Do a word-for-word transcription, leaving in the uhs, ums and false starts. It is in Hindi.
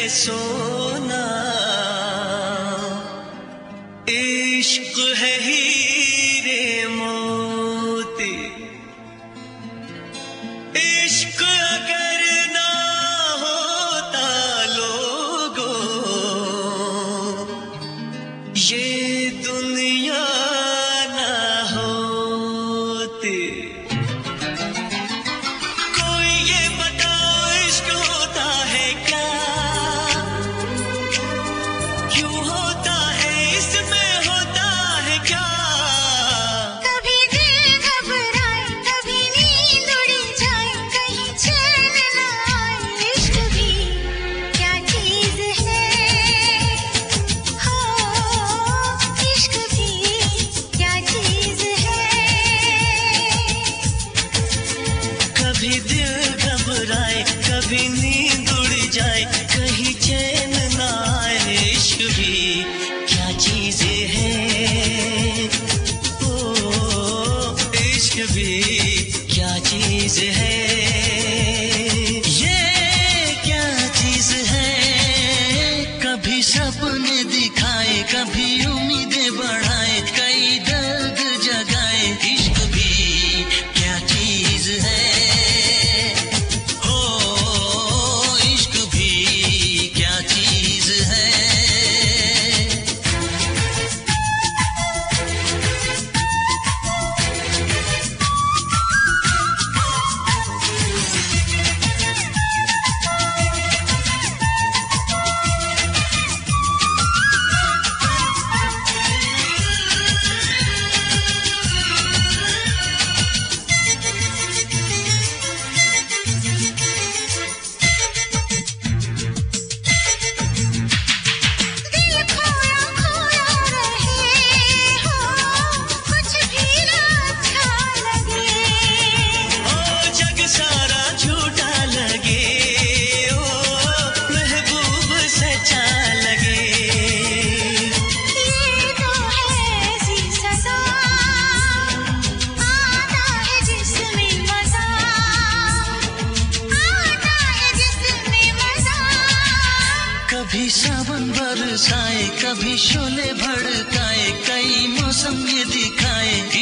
सोना, इश्क है हीरे मोती। इश्क अगर ना होता लोगों, ये दुनिया ना होती। कोई ये बताओ इश्क होता है क्या, क्यों होता है, इसमें होता है क्या। कभी दिल घबराए, कभी नींद उड़ जाए, कहीं चैन न आए। इश्क भी क्या चीज है, हो इश्क भी क्या चीज है। कभी दिल घबराए, कभी नींद उड़ जाए, कहीं चैन ना आए। इश्क भी क्या चीज है, ओ इश्क भी क्या चीज है। ये क्या चीज है, कभी सपने दिखाए, कभी उम्मीदें बढ़ाए, कई दर्द जगाए। इश्क भी क्या चीज है, ओ इश्क भी क्या चीज है। दिल खोया खोया रहे हो, कुछ भी ना अच्छा लगे। ओ जग सारा झूठा लगे, ओ महबूब सच्चा लगे। ये तो है ऐसी सजा, आता है जिसमें मजा, आता है जिसमें मजा। कभी सावन बरसाए, कभी शोले भड़काए, कई मौसम ये दिखाए।